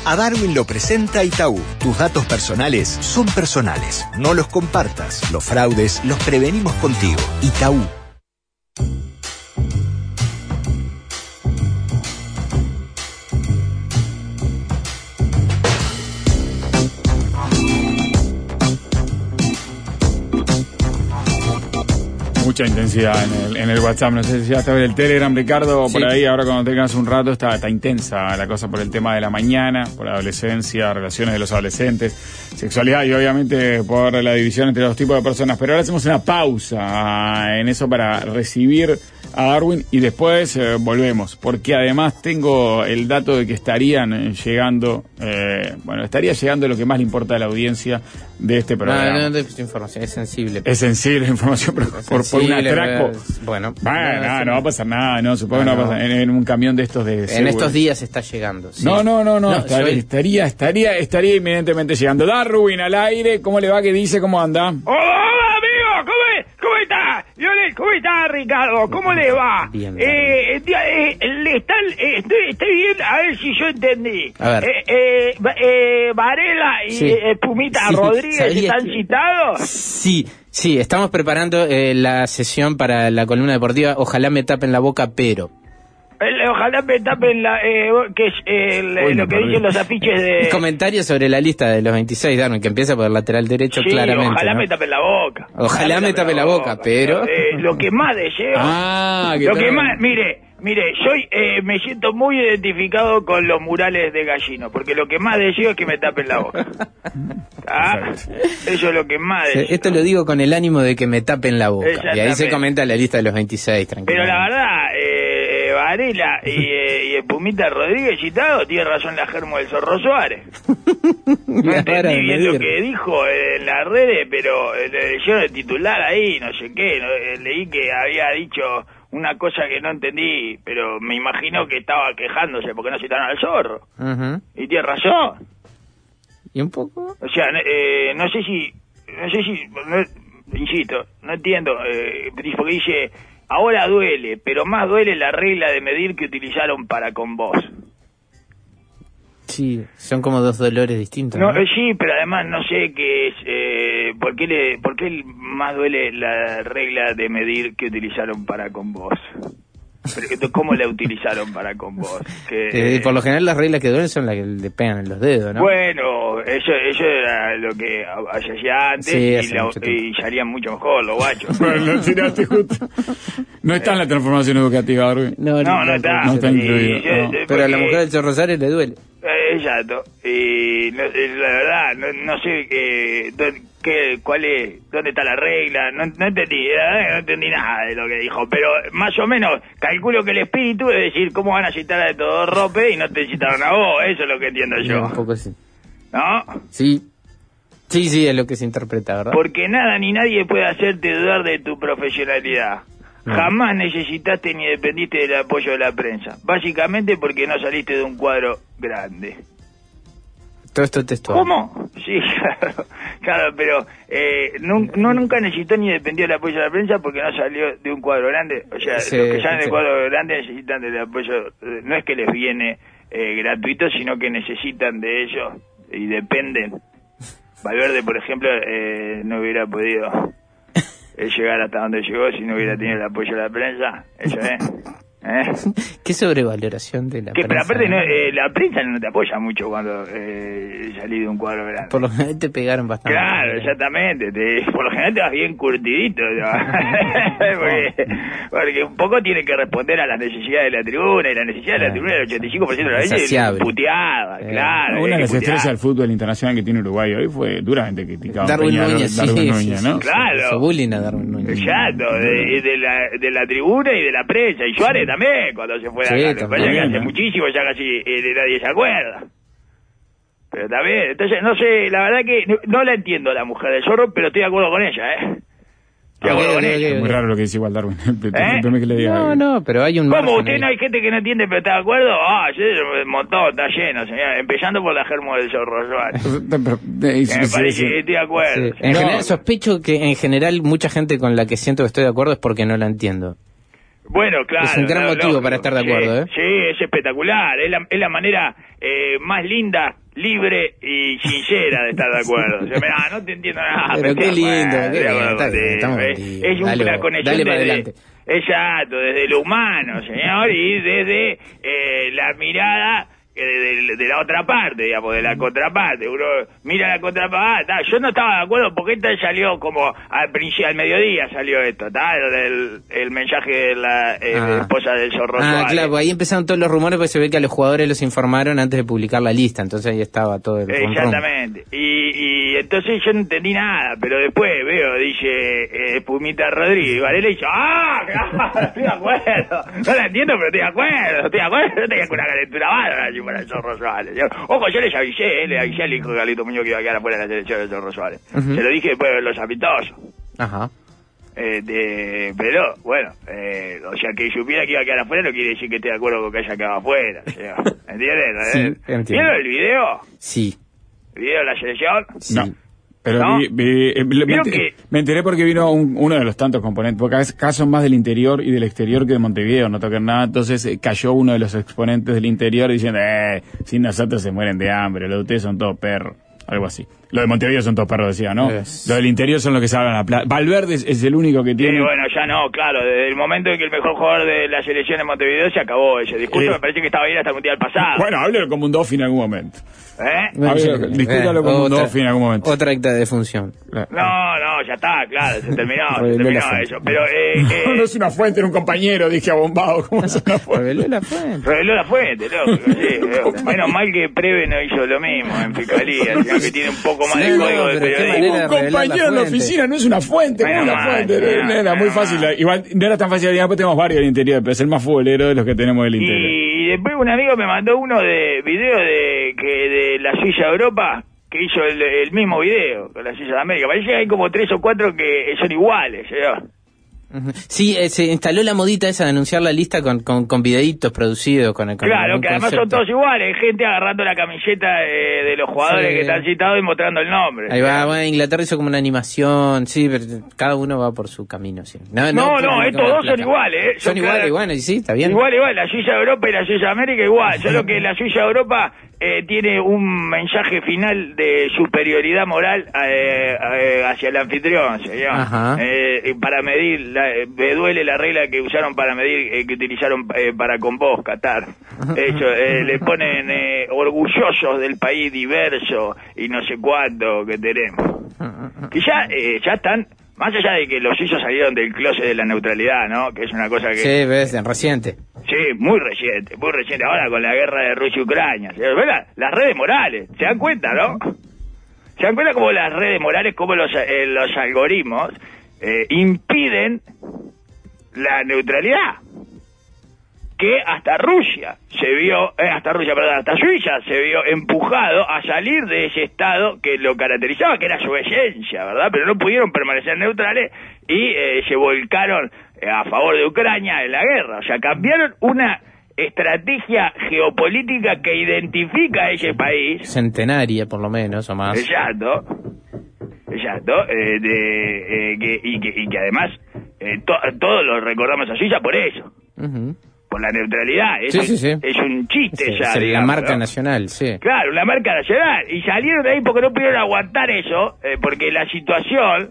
A Darwin lo presenta Itaú. Tus datos personales son personales. No los compartas. Los fraudes los prevenimos contigo. Itaú. Mucha intensidad en el WhatsApp. No sé si ya está en el Telegram, Ricardo, por ahí. Ahora cuando tengas un rato está intensa la cosa por el tema de la mañana, por la adolescencia, relaciones de los adolescentes, sexualidad y obviamente por la división entre los tipos de personas. Pero ahora hacemos una pausa en eso para recibir a Darwin y después volvemos, porque además tengo el dato de que estarían llegando, estaría llegando lo que más le importa a la audiencia de este programa. No, es información, es sensible. Es sensible la información, pero por un atraco. Bueno, no va a pasar nada, no, supongo que no va a pasar en un camión de estos de en seguro. estos días está llegando. Sí. No, estaría inminentemente llegando. Darwin al aire, ¿cómo le va? ¿Qué dice? ¿Cómo anda? Hola, amigo, ¿cómo está? ¿Cómo está, Ricardo? ¿Cómo le va? Bien. Estoy bien, a ver si yo entendí. A ver. Varela y Sí. Pumita Sí, Rodríguez ¿sabías están que- citados. Sí, estamos preparando la sesión para la columna deportiva. Ojalá me tapen la boca, pero... Ojalá me tapen que es lo que dicen los afiches de... Comentarios sobre la lista de los 26, Darwin, que empieza por el lateral derecho, Sí, claramente. ojalá ¿no? me tapen la boca. Ojalá me tape la boca, pero... Lo que más deseo... Lo que más, mire, me siento muy identificado con los murales de Gallino, porque lo que más deseo es que me tapen la boca. Eso es lo que más deseo. Esto lo digo con el ánimo de que me tapen la boca. Y ahí se Exactamente. comenta la lista de los 26, tranquilo. Pero la verdad, Varela y el Pumita Rodríguez citado, tiene razón la Germo del Zorro Suárez. No entendí bien lo que dijo en las redes, pero yo el titular ahí, no sé qué, leí que había dicho una cosa que no entendí, pero me imagino que estaba quejándose porque no citaron al Zorro. Ujú. Y tiene razón. ¿Y un poco? O sea, no sé si, insisto, no entiendo, porque dice, ahora duele, pero más duele la regla de medir que utilizaron para con vos. Sí, son como dos dolores distintos. No, ¿no? sí, pero además no sé qué es, ¿por qué más duele la regla de medir que utilizaron para con vos? Pero, ¿cómo la utilizaron para con vos? Por lo general las reglas que duelen son las que le pegan en los dedos, ¿no? Bueno, eso era lo que se hacía antes, Sí, hace mucho y tiempo. se harían mucho mejor los guachos. Bueno, lo tiraste justo. No está en la transformación educativa, Darwin. No está. No está incluido, no. Pero a la mujer del Zorro Suárez le duele. Exacto. Y la verdad, no sé cuál es, dónde está la regla. No entendí, la verdad que no entendí nada de lo que dijo. Pero más o menos calculo que el espíritu es decir, ¿cómo van a citar a todo rope y no te citaron a vos? Eso es lo que entiendo yo. Un poco sí. ¿No? Sí, es lo que se interpreta, ¿verdad? Porque nada ni nadie puede hacerte dudar de tu profesionalidad. No. Jamás necesitaste ni dependiste del apoyo de la prensa. Básicamente porque no saliste de un cuadro grande. Todo esto textual. ¿Cómo? Sí, claro, pero nunca necesitó ni dependió del apoyo de la prensa porque no salió de un cuadro grande. O sea, Sí, los que salen sí. del cuadro grande necesitan del apoyo, no es que les viene gratuito, sino que necesitan de ellos y dependen. Valverde, por ejemplo, no hubiera podido llegar hasta donde llegó si no hubiera tenido el apoyo de la prensa. Eso es. Qué sobrevaloración de la Pero prensa. aparte ¿no? la prensa no te apoya mucho cuando salí de un cuadro grande. Por lo general te pegaron bastante. Claro, exactamente. Por lo general te vas bien curtidito, ¿no? porque un poco tiene que responder a las necesidades de la tribuna, y la necesidad de la tribuna del 85% de la veces Insaciable. puteada, claro. Una de las puteada. estrellas del fútbol internacional que tiene Uruguay hoy fue duramente criticado. Darwin Peñarol, Núñez, Darwin sí, Núñez, sí, ¿no? sí. Claro. Hizo bullying a Darwin Núñez. Exacto, de la tribuna y de la prensa. Y Suárez también, cuando se fue de Sí, acá. Lo que pasa es que también, hace ¿no? muchísimo ya casi nadie se acuerda. Pero también, entonces, no sé, la verdad que no la entiendo a la mujer del Zorro, pero estoy de acuerdo con ella, Estoy de acuerdo con ella. Es muy raro lo que dice igual Darwin. Discúlpeme que le diga. No, pero hay un ¿Cómo? margen ¿Usted ahí. no hay gente que no entiende pero está de acuerdo? Sí, un montón, está lleno, señor. Empezando por la Germo del Zorro Suárez. Que me parece que estoy de acuerdo. Sí. General, sospecho que en general mucha gente con la que siento que estoy de acuerdo es porque no la entiendo. Bueno, claro. Es un gran motivo para estar de acuerdo, ¿eh? Sí, es espectacular. Es la manera más linda, libre y sincera de estar de acuerdo. O sea, mirá, no te entiendo nada. Pero qué lindo, es una conexión exacto, desde lo humano, señor, y desde la mirada de la otra parte, digamos, de la contraparte. Uno mira la contraparte. Yo no estaba de acuerdo porque esta salió como al mediodía salió esto, el mensaje de la esposa del Zorro Suárez. Claro, ahí empezaron todos los rumores porque se ve que a los jugadores los informaron antes de publicar la lista, entonces ahí estaba todo el exactamente. Y entonces yo no entendí nada, pero después veo, dice Pumita Rodríguez, Varela, y yo, claro, estoy de acuerdo. No la entiendo, pero estoy de acuerdo. Yo tenía una calentura bárbara así para el Zorro Suárez. Ojo, yo les avisé, le avisé al hijo de Carlito Muñoz que iba a quedar afuera de la selección del Zorro Suárez. Se lo dije después de los amistosos. Ajá. Pero, bueno, o sea, que supiera que iba a quedar afuera no quiere decir que esté de acuerdo con que haya quedado afuera. ¿Entiendes? Sí, entiendo. ¿Vieron el video? Sí. ¿El video de la selección? Sí. No. Pero ¿no? Me enteré porque vino uno de los tantos componentes, porque acá son más del interior y del exterior que de Montevideo, no tocan nada, entonces cayó uno de los exponentes del interior diciendo, sin nosotros se mueren de hambre, los de ustedes son todos perros, algo así. Lo de Montevideo son todos perros, decía, ¿no? Lo del interior son los que salgan a la plaza. Valverde es el único que tiene... bueno, ya no, claro, desde el momento en que el mejor jugador de la selección en Montevideo se acabó ese discurso, me parece que estaba bien hasta el Mundial pasado. Bueno, háblelo como un Dofi en algún momento. Discútalo como un Dofi en algún momento. Otra acta de función. No, ya está, claro, se terminó eso. Pero, no es una fuente, era un compañero, dije abombado, ¿cómo es una fuente? Reveló la fuente, loco, sí. Menos mal que Preve no hizo lo mismo en Fiscalía, sino que tiene un poco más de código de periodismo. Un compañero en la oficina no es una fuente, no es una fuente. Era muy fácil, igual no era tan fácil, pues tenemos varios del interior, pero es el más futbolero de los que tenemos del interior. Y después un amigo me mandó uno de video de la Suiza Europa, que hizo el mismo video con la Suiza de América. Parece que hay como 3 o 4 que son iguales, ¿sí? Sí, se instaló la modita esa de anunciar la lista con videitos producidos con claro, que además son todos iguales, gente agarrando la camiseta de los jugadores que están citados y mostrando el nombre. Ahí va, Inglaterra hizo como una animación, sí, pero cada uno va por su camino, sí. No, estos dos son iguales, Son iguales, bueno, y sí, está bien. Igual, la Suiza Europa y la Suiza América igual, solo que la Suiza Europa tiene un mensaje final de superioridad moral hacia el anfitrión, señor. Para medir, me duele la regla que usaron para medir, que utilizaron para con vos, Qatar. Le ponen orgullosos del país diverso y no sé cuánto que tenemos. Que ya están, más allá de que los suizos salieron del closet de la neutralidad, ¿no? Que es una cosa que... Sí, ves, reciente. Sí, muy reciente. Ahora con la guerra de Rusia y Ucrania. Las redes morales, ¿se dan cuenta, no? ¿Se dan cuenta cómo las redes morales, cómo los algoritmos impiden la neutralidad? Que hasta Suiza se vio empujado a salir de ese estado que lo caracterizaba, que era su esencia, ¿verdad? Pero no pudieron permanecer neutrales y se volcaron a favor de Ucrania en la guerra. O sea, cambiaron una estrategia geopolítica que identifica a ese país. Centenaria, por lo menos, o más. Exacto. Y que además todos lo recordamos a Suiza por eso. Por la neutralidad. Es un chiste ya. La marca nacional, sí. Claro, la marca nacional. Y salieron de ahí porque no pudieron aguantar eso, porque la situación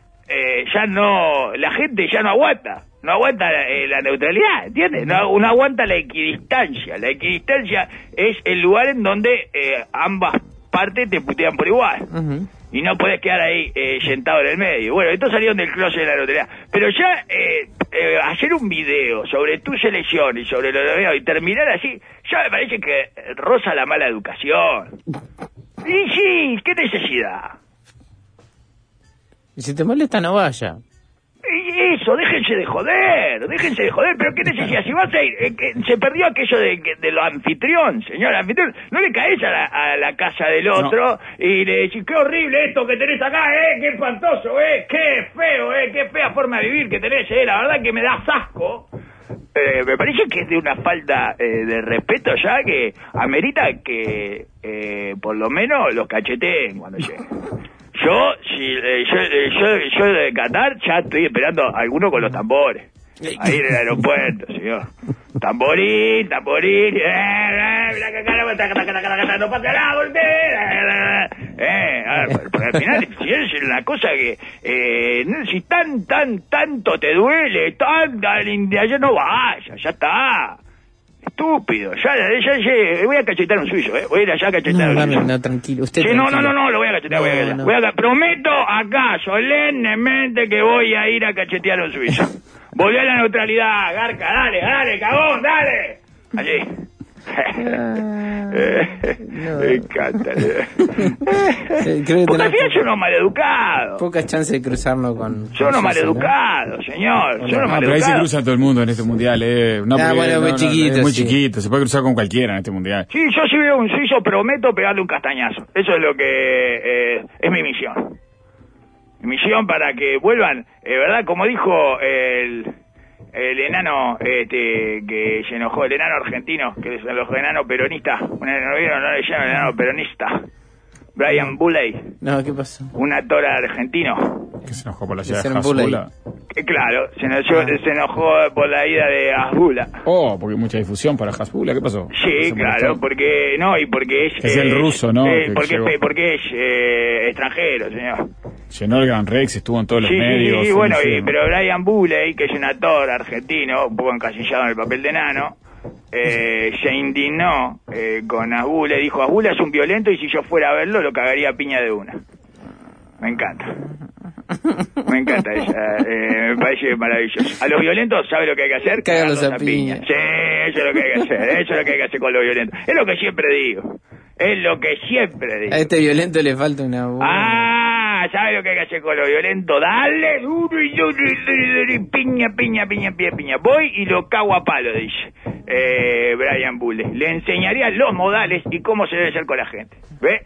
la gente ya no aguanta. No aguanta la neutralidad, ¿entiendes? No aguanta la equidistancia. La equidistancia es el lugar en donde ambas partes te putean por igual. Y no puedes quedar ahí sentado en el medio. Bueno, estos salieron del closet de la neutralidad. Pero ya hacer un video sobre tu selección y sobre lo de y terminar así, ya me parece que roza la mala educación. Y sí, ¿qué necesidad? Y si te molesta, no vaya. Eso, déjense de joder, pero qué necesidad, si vas a ir, se perdió aquello de lo anfitrión, señor anfitrión, no le caes a la casa del otro y le decís, qué horrible esto que tenés acá, qué espantoso, qué feo, qué fea forma de vivir que tenés, la verdad que me das asco. Me parece que es de una falta de respeto ya que amerita que por lo menos los cacheteen cuando lleguen. Yo de Qatar ya estoy esperando a alguno con los tambores. Ahí en el aeropuerto, señor. Tamborín, no pasa nada por porque al final, si es una cosa que, si tanto te duele, ayer no vaya, ya está. Estúpido, ya voy a cachetar un suizo, voy a ir allá a cachetar un suizo. No, tranquilo, usted sí, tranquilo. No, lo voy a cachetear, prometo acá, solemnemente, que voy a ir a cachetear un suizo. Volví a la neutralidad, Garca, dale, cagón, dale. Allí. Me encanta. Porque al final yo no maleducado. Pocas chances de cruzarnos con... Yo no maleducado, señor. Yo no maleducado. Pero ahí se cruza todo el mundo en este mundial, muy chiquito. Es muy sí. chiquito, se puede cruzar con cualquiera en este mundial. Sí, yo si veo un suizo prometo pegarle un castañazo. Eso es lo que es mi misión. Mi misión para que vuelvan, ¿verdad? Como dijo el enano que se enojó, el enano argentino, que es el enano peronista, no le llaman enano peronista, Brian Bulley. No, ¿qué pasó? Un actor argentino. Que se enojó por la ida de Hasbula. Claro, se enojó por la ida de Hasbula. Porque mucha difusión para Hasbula, ¿qué pasó? Sí, claro, porque es el ruso, ¿no? Porque es extranjero, señor. Llenó el Gran Rex, estuvo en todos los medios. Sí, bueno, pero Brian Bulley, que es un actor argentino, un poco encasillado en el papel de enano, se indignó con Hasbula y dijo: Hasbula es un violento y si yo fuera a verlo lo cagaría a piña de una. Me encanta ella, me parece maravilloso. A los violentos, ¿sabe lo que hay que hacer? Cagarlos a piña. Sí, eso es lo que hay que hacer, con los violentos. Es lo que siempre digo. A este violento le falta una voz. ¿Sabe lo que hay que hacer con los violentos? Dale, duro y piña. Voy y lo cago a palo, dice Brian Bulley. Le enseñaría los modales y cómo se debe ser con la gente. ¿Ve?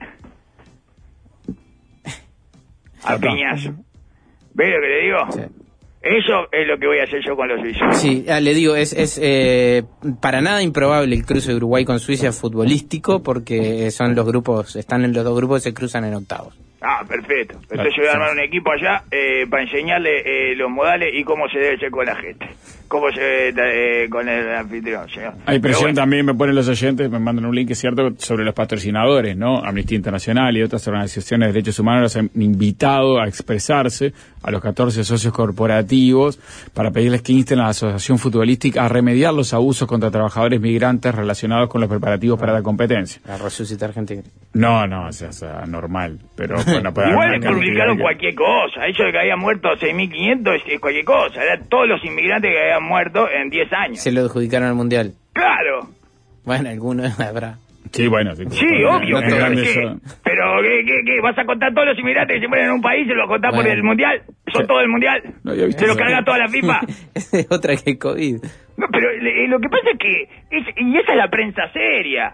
A piñazo. ¿Ve lo que le digo? Sí. Eso es lo que voy a hacer yo con los suizos. Sí, le digo, es para nada improbable el cruce de Uruguay con Suiza futbolístico, porque están en los dos grupos y se cruzan en octavos. Perfecto. Entonces yo voy a armar un equipo allá para enseñarle los modales y cómo se debe ser con la gente. Cómo se debe con el anfitrión, señor. Hay presión también, me ponen los oyentes, me mandan un link, es cierto, sobre los patrocinadores, ¿no? Amnistía Internacional y otras organizaciones de derechos humanos los han invitado a expresarse a los 14 socios corporativos para pedirles que insten a la Asociación Futbolística a remediar los abusos contra trabajadores migrantes relacionados con los preparativos para la competencia. La resucitar gente. No, o sea, normal, pero bueno, igual publicaron cualquier cosa. Eso de que había muerto 6.500 es cualquier cosa. Eran todos los inmigrantes que habían muerto en 10 años. Se lo adjudicaron al Mundial. Claro. Bueno, algunos habrá. Sí, bueno. Sí, obvio. Pero, ¿qué? ¿Vas a contar todos los inmigrantes que se mueren en un país? ¿Se los contás por el Mundial? ¿Son todo el Mundial? No, ¿se los carga toda la FIFA? Es otra que COVID. No, pero lo que pasa es que... y esa es la prensa seria.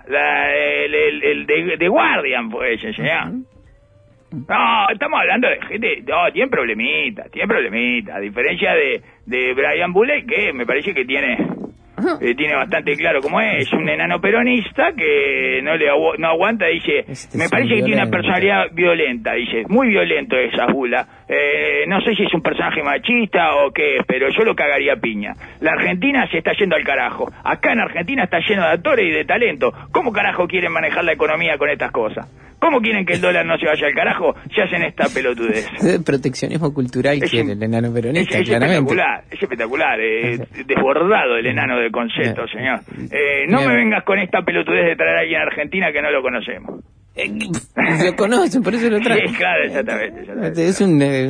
El de Guardian, pues, ya. No, estamos hablando de gente... No, tiene problemita. A diferencia de Brian Bulley, que me parece que tiene bastante claro cómo es un enano peronista que no aguanta, dice, me parece que tiene una personalidad violenta, dice, muy violento es Hasbula, no sé si es un personaje machista o qué, pero yo lo cagaría a piña. La Argentina se está yendo al carajo, acá en Argentina está lleno de actores y de talento. ¿Cómo carajo quieren manejar la economía con estas cosas? ¿Cómo quieren que el dólar no se vaya al carajo si hacen esta pelotudez? Proteccionismo cultural quiere el enano peronista, claramente. Es espectacular, desbordado el enano de concepto, señor. No me vengas con esta pelotudez de traer a alguien a Argentina que no lo conocemos. Lo conocen, por eso lo traen. Sí, claro, exactamente. Es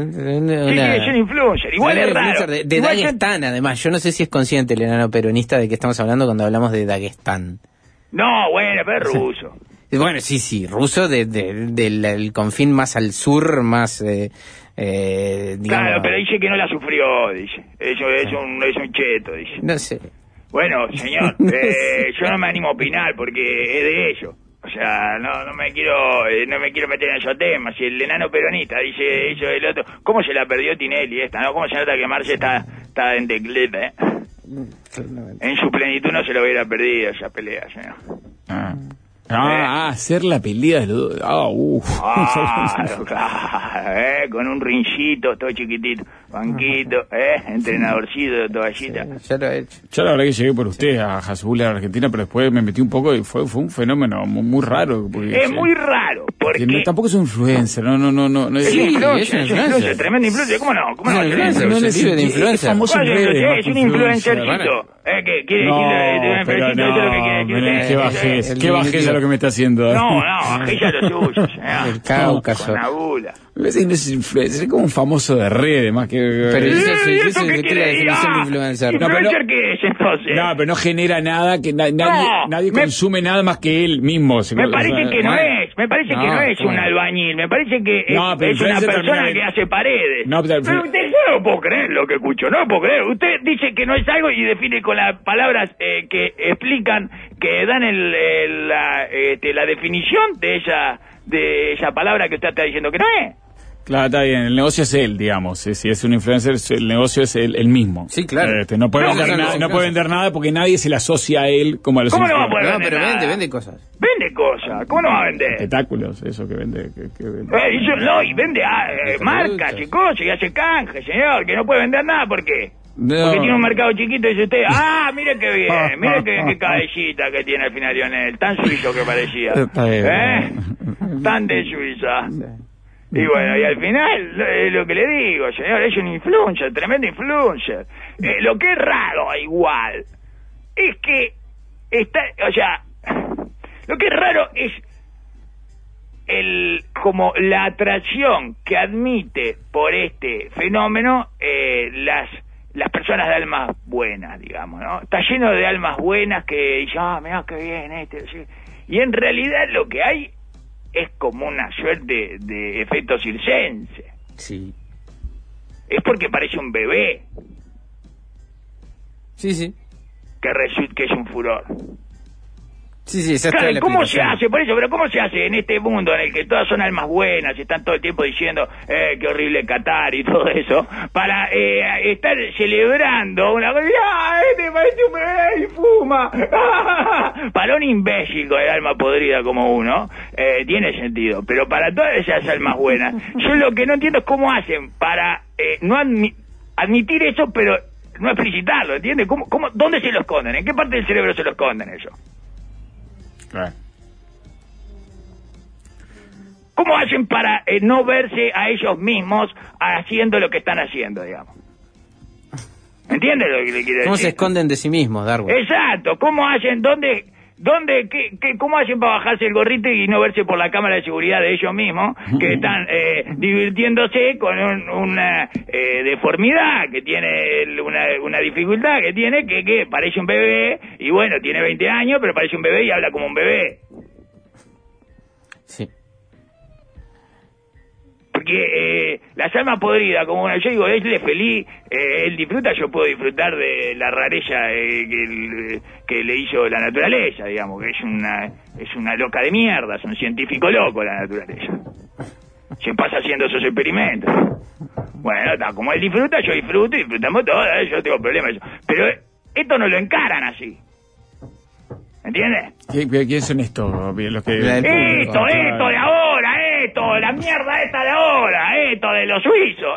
un influencer, igual es raro. De Daguestán, además. Yo no sé si es consciente el enano peronista de que estamos hablando cuando hablamos de Daguestán. No, bueno, pero es ruso. Bueno, sí, ruso del confín más al sur, más... digamos... Claro, pero dice que no la sufrió, dice. Eso es un cheto, dice. No sé. Bueno, señor, yo no me animo a opinar porque es de ellos. O sea, no me quiero meter en esos temas. Si el enano peronista dice eso del otro, ¿cómo se la perdió Tinelli esta? ¿No? ¿Cómo se nota que Marce está en declive, En su plenitud no se lo hubiera perdido esa pelea, señor. Hacer la pelea de los dos. Claro, con un rincito, todo chiquitito, banquito, entrenadorcito de toallita. Ya lo he hecho. Yo la verdad que llegué por usted a Hasbulla, a Argentina, pero después me metí un poco y fue un fenómeno muy raro. Es muy raro, porque... No, tampoco es un influencer, no es es influencer, tremendo influencer, ¿cómo no? ¿Cómo no? Es famoso en redes. Es un influencercito. ¿Qué quiere decir? Pero no, qué bajeza lo que me está haciendo. No, bajeza lo suyo, el Cáucaso. Con la bula. Ese no es influencer, es como un famoso de redes, más que... Pero ¿eso qué quiere decir? Influencer. ¿Influencer qué es, entonces? No, pero no genera nada, que nadie consume nada más que él mismo. Me parece que no es un albañil, me parece que es una persona que hace paredes. Pero usted no puedo creer lo que escucho, no puedo creer. Usted dice que no es algo y define con las palabras que explican, que dan la definición de esa palabra que usted está diciendo que no es. Claro, está bien, el negocio es él, digamos. Si es un influencer, el negocio es él mismo. Sí, claro. No puede vender nada porque nadie se le asocia a él como a los influencers. ¿Cómo no va a poder vender nada? Pero vende cosas. Vende cosas, ¿cómo no va a vender? Espectáculos, eso que vende. Y vende marcas y cosas y hace canje, señor, que no puede vender nada, ¿por qué? No. Porque tiene un mercado chiquito y dice usted, mire qué bien, mire qué cabellita que tiene al final Lionel, tan suizo que parecía. Tan de Suiza. Y bueno, y al final, lo que le digo, señor, es un influencer, tremendo influencer. Lo que es raro, igual, es que lo que es raro es como la atracción que admite por este fenómeno las personas de almas buenas, digamos, ¿no? Está lleno de almas buenas que dicen, mirá qué bien sí. Y en realidad lo que hay es como una suerte de efecto circense. Sí. Es porque parece un bebé. Sí. Que es un furor. Sí, esa claro, es la ¿cómo se aplicación. hace? Por eso, pero ¿cómo se hace en este mundo en el que todas son almas buenas y están todo el tiempo diciendo qué horrible Qatar y todo eso, para estar celebrando una cosa, este parece un bebé y fuma, para un imbécil con el alma podrida como uno, tiene sentido, pero para todas esas almas buenas, yo lo que no entiendo es cómo hacen para no admitir eso, pero no explicitarlo, ¿entiendes? ¿Dónde se lo esconden? ¿En qué parte del cerebro se lo esconden eso? Claro. ¿Cómo hacen para no verse a ellos mismos haciendo lo que están haciendo, digamos? ¿Entiendes lo que le quiero decir? ¿Cómo se esconden de sí mismos, Darwin? Exacto. ¿Cómo hacen? ¿Cómo hacen para bajarse el gorrito y no verse por la cámara de seguridad de ellos mismos, que están divirtiéndose con una deformidad, que tiene una dificultad, que tiene que parece un bebé, y bueno, tiene 20 años, pero parece un bebé y habla como un bebé? Sí. Porque las almas podridas, como yo digo, él es feliz, él disfruta, yo puedo disfrutar de la rareza que le hizo la naturaleza, digamos, que es una loca de mierda, es un científico loco la naturaleza. Se pasa haciendo esos experimentos. Bueno, como él disfruta, yo disfruto, y disfrutamos todos, yo no tengo problema eso. Pero esto no lo encaran así. ¿Entiendes? ¿Quiénes son estos? Los que... Esto de ahora, la mierda esta de ahora, esto de los suizos,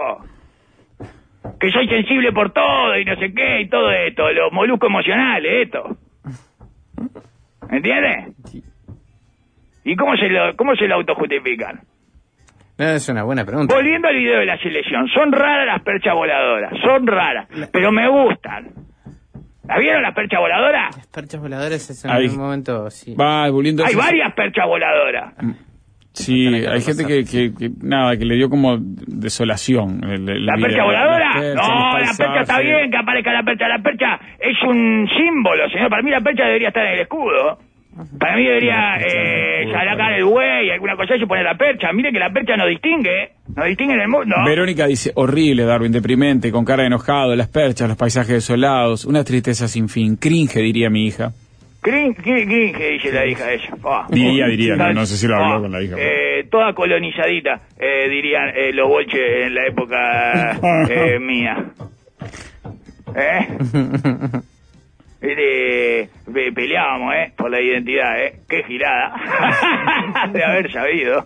que soy sensible por todo y no sé qué y todo esto, los moluscos emocionales, esto. ¿Entiendes? ¿Y cómo se lo autojustifican? No, es una buena pregunta. Volviendo al video de la selección, son raras las perchas voladoras, son raras, pero me gustan. ¿La vieron las perchas voladoras? Las perchas voladoras en un momento, sí. Hay varias perchas voladoras. Sí, hay gente que le dio como desolación. ¿La percha voladora? No, la percha está bien que aparezca la percha. La percha es un símbolo, señor. Para mí la percha debería estar en el escudo. Para mí debería sacar el buey, alguna cosa y poner la percha. Mire que la percha no distingue en el mundo. Verónica dice, horrible, Darwin, deprimente, con cara de enojado, las perchas, los paisajes desolados, una tristeza sin fin, cringe, diría mi hija. Cringe, dice la hija de ella. Diría, no sé si lo habló con la hija. Toda colonizadita, dirían los bolches en la época mía. peleábamos, por la identidad, qué girada. De haber sabido.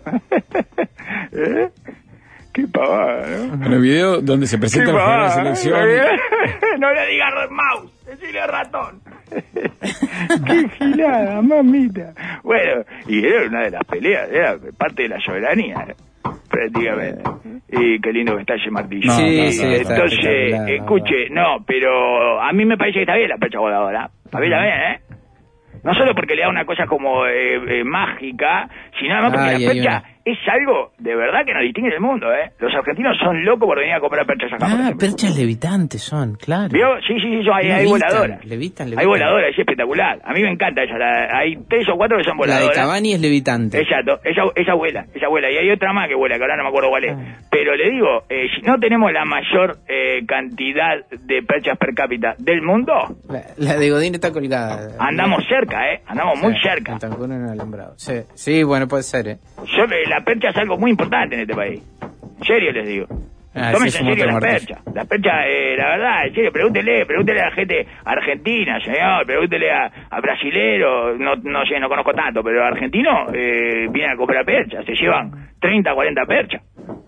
Qué pavada, ¿no? En el video donde se presenta el jugador de selección. No le digas mouse, decile ratón. Qué gilada, mamita. Bueno, y era una de las peleas, era parte de la soberanía, prácticamente. Y qué lindo que está ese martillo. Sí, entonces, escuche, no, pero a mí me parece que está bien la percha voladora. A mí también, No solo porque le da una cosa como mágica, sino además porque la percha es algo de verdad que nos distingue del mundo, Los argentinos son locos por venir a comprar perchas acá. Perchas levitantes son, claro. ¿Vio? Sí, hay voladoras. Levitan. Hay voladoras, es espectacular. A mí me encanta esa. Hay 3 o 4 que son voladoras. La de Cavani es levitante. Exacto, ella vuela. Y hay otra más que vuela, que ahora no me acuerdo cuál es. Pero le digo, si no tenemos la mayor cantidad de perchas per cápita del mundo... La de Godín está colgada. Andamos cerca, andamos muy cerca. Sí, bueno, puede ser, La percha es algo muy importante en este país. En serio les digo. Tómense en serio las perchas. Las perchas, la verdad, en serio, pregúntele a la gente argentina, señor, pregúntele a brasileros, no conozco tanto, pero argentinos vienen a comprar perchas, se llevan 30, 40 perchas.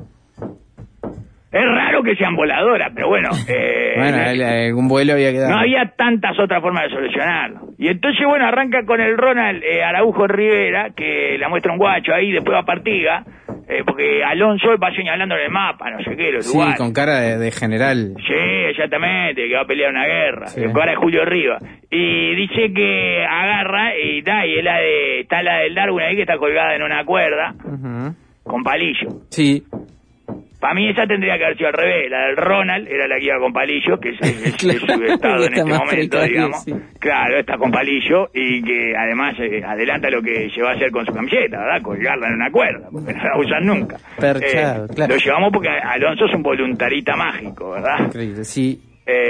Es raro que sean voladoras, pero bueno. Algún vuelo había quedado. No había tantas otras formas de solucionarlo. Y entonces, bueno, arranca con el Ronald Araujo Rivera, que la muestra un guacho ahí, después va a Partiga, porque Alonso va señalando en el mapa, no sé qué, los lugares. Sí, con cara de general. Sí, exactamente, que va a pelear una guerra, con cara de Julio Rivas. Y dice que agarra y está la del Darwin ahí que está colgada en una cuerda, con palillo. Sí. Para mí esa tendría que haber sido al revés. La del Ronald era la que iba con palillo, que es su estado en este momento, digamos. Sí. Claro, está con palillo y que además adelanta lo que se va a hacer con su camiseta, ¿verdad? Colgarla en una cuerda, porque no la usan nunca. Perchado, claro. Lo llevamos porque Alonso es un voluntarista mágico, ¿verdad? Increíble, sí.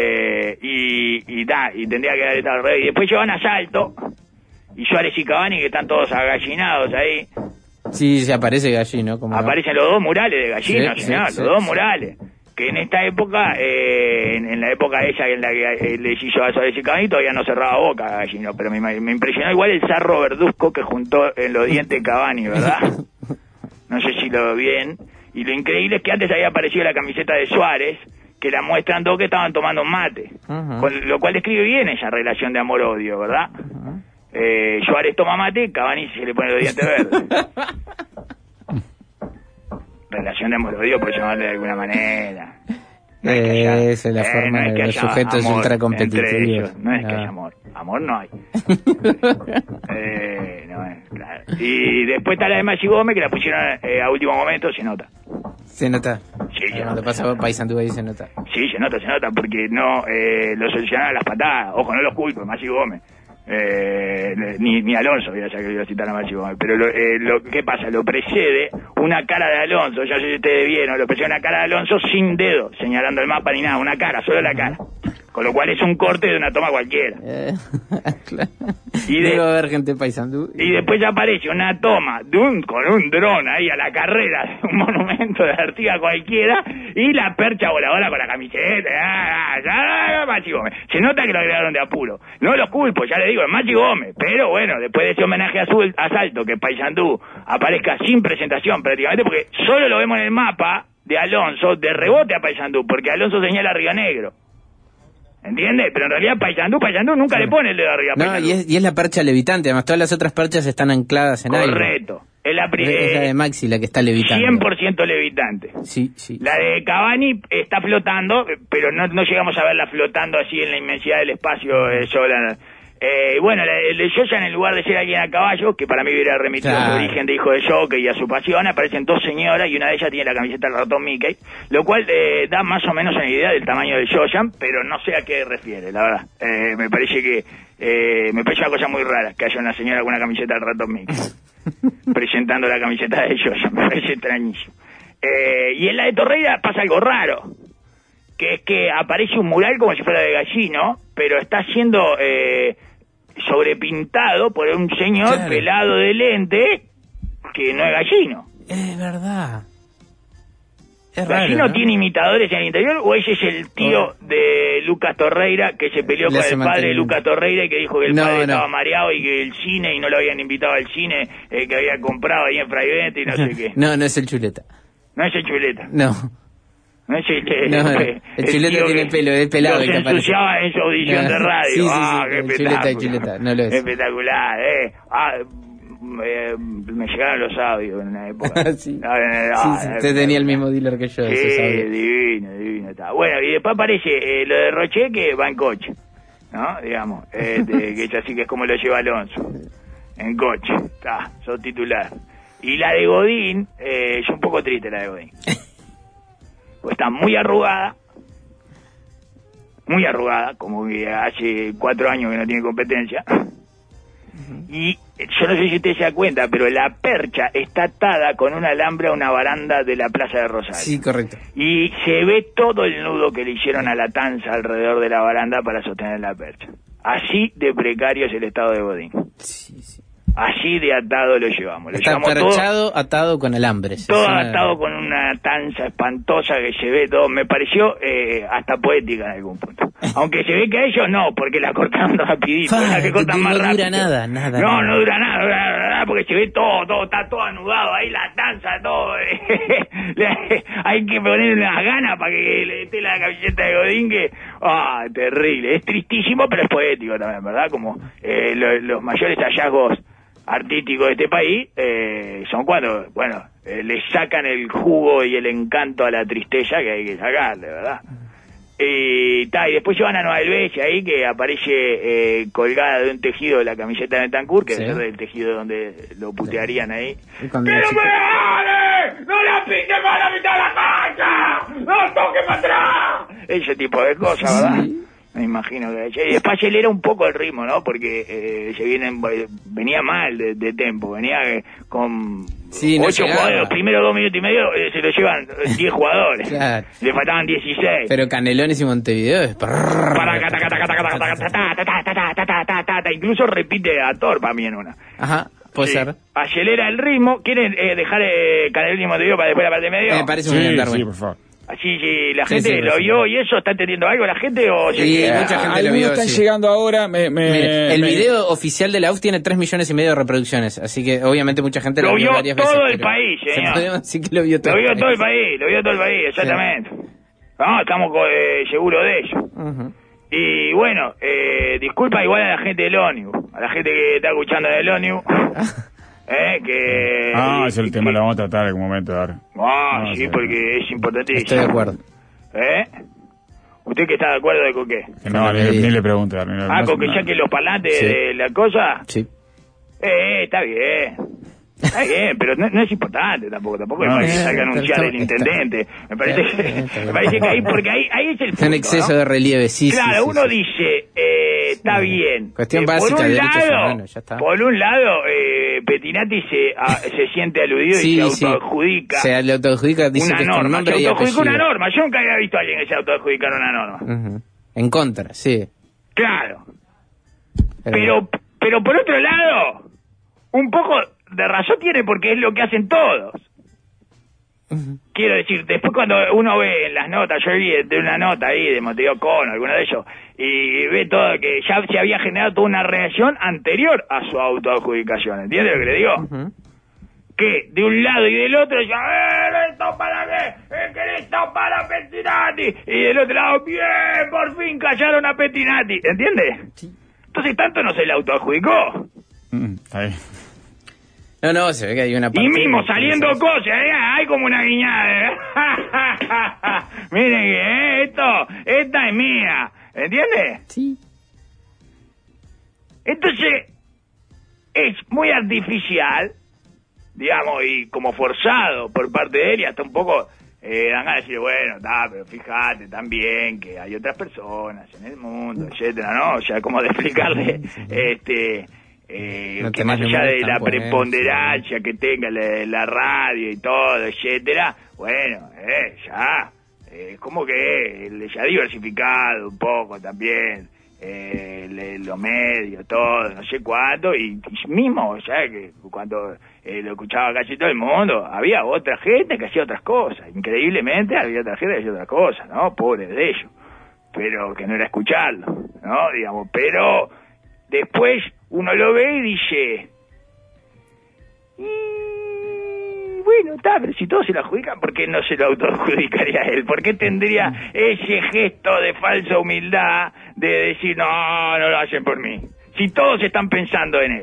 Y tendría que haber estado al revés. Y después llevan a Salto, y Suárez y Cavani, que están todos agallinados ahí. Sí, se aparece Gallino. Aparecen los dos murales de Gallino, señor, los dos murales. Que en esta época, en la época ella en la que le hizo a Suárez y Cavani, todavía no cerraba boca a Gallino. Pero me impresionó igual el sarro verduzco que juntó en los dientes Cavani, ¿verdad? No sé si lo bien. Y lo increíble es que antes había aparecido la camiseta de Suárez, que la muestran dos que estaban tomando un mate. Con lo cual describe bien esa relación de amor-odio, ¿verdad? Suárez toma mate, Cavani se le pone los dientes verdes. Relación de amor-odio, por llamarle de alguna manera. Esa es la forma de los sujetos ultracompetitivos. No es que haya amor. Amor no hay. No es, claro. Y después está la de Maggi Gómez, que la pusieron a último momento, se nota. ¿Se nota? Sí, se nota. Cuando pasa Paysandú ahí se nota. Sí, se nota, porque no lo solucionaron a las patadas. Ojo, no los culpo, Maggi Gómez. Ni Alonso, voy a citar a Maggi Gómez, pero ¿qué pasa? Lo precede una cara de Alonso, ya sé si ustedes vieron, lo precede una cara de Alonso sin dedo, señalando el mapa ni nada, una cara, solo la cara. Con lo cual es un corte de una toma cualquiera. Claro. Debe haber gente Paysandú. Y después ya aparece una toma con un dron ahí a la carrera de un monumento de Artigas cualquiera y la percha voladora con la camiseta. Maggi Gómez. Se nota que lo agregaron de apuro. No los culpo, ya le digo, es Maggi Gómez. Pero bueno, después de ese homenaje a Salto, que Paysandú aparezca sin presentación prácticamente, porque solo lo vemos en el mapa de Alonso, de rebote a Paysandú, porque Alonso señala Río Negro. ¿Entiendes? Pero en realidad Paysandú nunca le pone el dedo arriba. No, y es la percha levitante, además todas las otras perchas están ancladas en aire. Correcto. Es la de Maxi la que está levitando. 100% levitante. Sí. La de Cavani está flotando, pero no llegamos a verla flotando así en la inmensidad del espacio sola. Bueno, el de Yoya, en el lugar de ser alguien a caballo, que para mí hubiera remitido a su origen de hijo de Jockey y a su pasión, aparecen dos señoras y una de ellas tiene la camiseta del ratón Mickey, lo cual da más o menos una idea del tamaño del Yoyan, pero no sé a qué refiere, la verdad. Me parece una cosa muy rara que haya una señora con una camiseta del ratón Mickey presentando la camiseta de Yoyan, me parece extrañísimo. Y en la de Torreira pasa algo raro, que es que aparece un mural como si fuera de Gallino, pero está siendo sobrepintado por un señor pelado de lente que no es Gallino. Es verdad. Es raro, ¿Gallino tiene imitadores en el interior o ese es el tío de Lucas Torreira que se peleó con el padre de Lucas Torreira y que dijo que el padre estaba mareado y que el cine y no lo habían invitado al cine que había comprado ahí en Fraivente y no sé qué? No es el Chuleta. No es el Chuleta. No. No es el Chuleta tiene pelo, es pelado. Se ensuciaba en su audición de radio. Sí, qué el Chuleta, no lo es. Espectacular, me llegaron los audios en una época. Sí, usted tenía el mismo dealer que yo. Sí, divino está. Bueno, y después aparece lo de Roché que va en coche, ¿no? Digamos, que es así que es como lo lleva Alonso, en coche, está, sos titular. Y la de Godín, yo un poco triste la de Godín. Pues está muy arrugada, como que hace 4 años que no tiene competencia. Y yo no sé si usted se da cuenta, pero la percha está atada con un alambre a una baranda de la Plaza de Rosario. Sí, correcto. Y se ve todo el nudo que le hicieron a la tanza alrededor de la baranda para sostener la percha. Así de precario es el estado de Godín. Sí. Así de atado lo llevamos. Está perchado, atado con alambres. Todo atado con una tanza espantosa que se ve todo. Me pareció hasta poética en algún punto. Aunque se ve que a ellos no, porque la cortaron rapidito. La que cortan más rápido. No dura nada. No dura nada, porque se ve todo, está todo anudado. Ahí la tanza, todo. Hay que ponerle unas ganas para que le esté la camiseta de Godín que... terrible. Es tristísimo, pero es poético también, ¿verdad? Como los mayores hallazgos artísticos de este país son cuando, le sacan el jugo y el encanto a la tristeza que hay que sacarle, ¿verdad? Y después llevan a Noa Helvecia ahí que aparece colgada de un tejido de la camiseta de Bentancur, que debe ser del tejido donde lo putearían ahí. ¡Que no me hables! ¡No la pintes para la mitad de la cancha! ¡No toques para atrás! Ese tipo de cosas, ¿verdad? Sí. Me imagino que... Y después acelera un poco el ritmo, ¿no? Porque venía mal de tempo, venía con 8 jugadores. Los primeros 2 minutos y medio se lo llevan 10 jugadores. Claro. Le faltaban 16. Pero Canelones y Montevideo es... Incluso repite a Thor para mí en una. Ajá, puede ser. Acelera el ritmo. ¿Quieren dejar Canelones y Montevideo para después la parte de medio? Me parece muy bien, Darwin. Sí, por favor. Así, la gente lo vio y eso, ¿está entendiendo algo la gente? O sí, mucha gente lo vio. Están llegando ahora. Mire, el video oficial de la UF tiene 3,5 millones de reproducciones, así que obviamente mucha gente lo vio varias veces. Todo el país, señor. Sí que lo vio todo el país. Lo vio todo el país, exactamente. Sí. No, estamos seguros de ello. Y bueno, disculpa igual a la gente del ONU, a la gente que está escuchando del ONU. Eso es el tema, lo vamos a tratar en algún momento ahora. Sí, porque es importantísimo. Estoy de acuerdo. ¿Usted que está de acuerdo con qué? No, ni le pregunte. Con que saquen los parlantes de la cosa. Sí. Está bien. Está bien, pero no es importante tampoco me parece que salga a anunciar el intendente. Me parece que ahí, porque ahí es el punto, un exceso de relieve, sí. Claro, uno dice, está bien. Cuestión básica de derechos humanos, ya está. Por un lado, Pettinati se siente aludido y se autoadjudica. Se autoadjudica, dice que es con nombre y apellido. Se autoadjudica una norma. Yo nunca había visto a alguien que se autoadjudicara una norma. En contra, sí. Claro. Pero por otro lado, un poco de razón tiene porque es lo que hacen todos. Quiero decir, después cuando uno ve en las notas, yo vi de una nota ahí de Montevideo Con, alguna de ellos, y ve todo que ya se había generado toda una reacción anterior a su autoadjudicación, ¿entiendes lo que le digo? Que de un lado y del otro ya, ¿esto para qué? ¿Que esto para Pettinati? Y del otro lado, bien, por fin callaron a Pettinati, ¿entiendes? Sí. Entonces tanto no se le autoadjudicó. Ahí. No, se ve que hay una parte... Y mismo saliendo cosas, hay como una guiñada. Miren que esta es mía, ¿entiendes? Sí. Entonces, es muy artificial, digamos, y como forzado por parte de él, y hasta un poco dan ganas de decir, bueno, pero fíjate también que hay otras personas en el mundo, etcétera, ¿no? O sea, como de explicarle, que más allá de la preponderancia que tenga la radio y todo, etcétera, bueno, ya, como que ya diversificado un poco también, los medios, todo, no sé cuánto, y mismo, ya que cuando lo escuchaba casi todo el mundo. Había otra gente que hacía otras cosas. Increíblemente había otra gente que hacía otras cosas, ¿no? Pobres de ellos. Pero que no era escucharlo, ¿no? Digamos, pero después uno lo ve y dice... Bueno, está, pero si todos se lo adjudican, ¿por qué no se lo autoadjudicaría él? ¿Por qué tendría ese gesto de falsa humildad de decir, no lo hacen por mí? Si todos están pensando en él.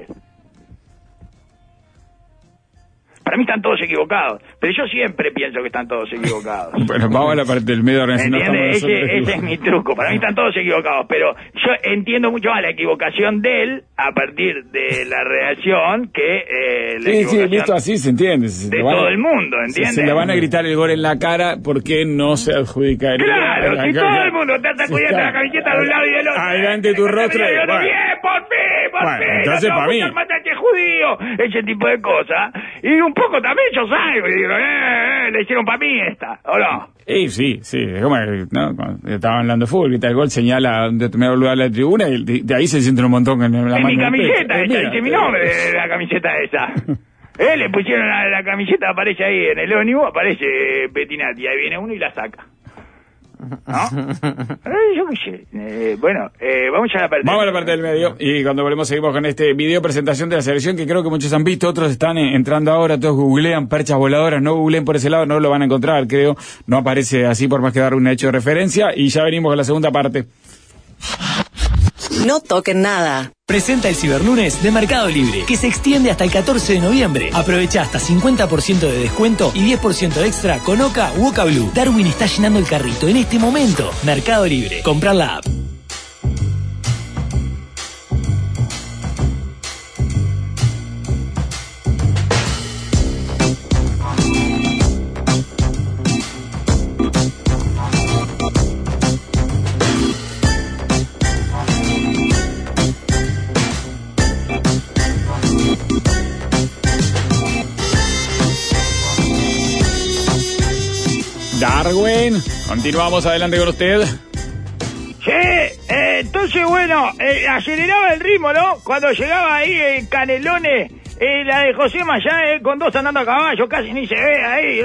Para mí están todos equivocados, pero yo siempre pienso que están todos equivocados. Bueno, vamos a la parte del medio. ¿Entiendes? Ese es mi truco. Para mí están todos equivocados, pero yo entiendo mucho más la equivocación de él a partir de la reacción que la equivocación visto así se entiende. De todo el mundo, ¿entiendes? Se le van a gritar el gol en la cara, ¿por qué no se adjudicaría? Claro, si todo el mundo te está cuidando la camiseta de un lado y del otro. Adelante tu rostro. Bien, por fin. Entonces para mí. Mataste judío, ese tipo de cosas. Y un poco también yo salgo y digo, le hicieron para mí esta, ¿o no? Sí, es como, ¿no? Cuando estaban hablando de fútbol, grita el gol, señala un determinado lugar de la tribuna y de ahí se sienten un montón en la mano. En mi camiseta, dice mi nombre de la camiseta esa. Le pusieron la camiseta, aparece ahí en el ónibus, aparece Pettinati, ahí viene uno y la saca. ¿No? Yo qué sé. Bueno, vamos a la parte. Vamos a la parte del medio y cuando volvemos seguimos con este video presentación de la selección que creo que muchos han visto, otros están entrando ahora, todos googlean perchas voladoras, no googleen por ese lado, no lo van a encontrar, creo, no aparece así por más que dar un hecho de referencia y ya venimos con la segunda parte. No toquen nada. Presenta el Ciberlunes de Mercado Libre, que se extiende hasta el 14 de noviembre. Aprovecha hasta 50% de descuento y 10% extra con Oca u Oca Blue. Darwin está llenando el carrito en este momento. Mercado Libre. Comprar la app. Darwin, continuamos adelante con usted. Sí, entonces bueno, aceleraba el ritmo, ¿no? Cuando llegaba ahí Canelones, la de José Mayá, con dos andando a caballo, casi ni se ve ahí.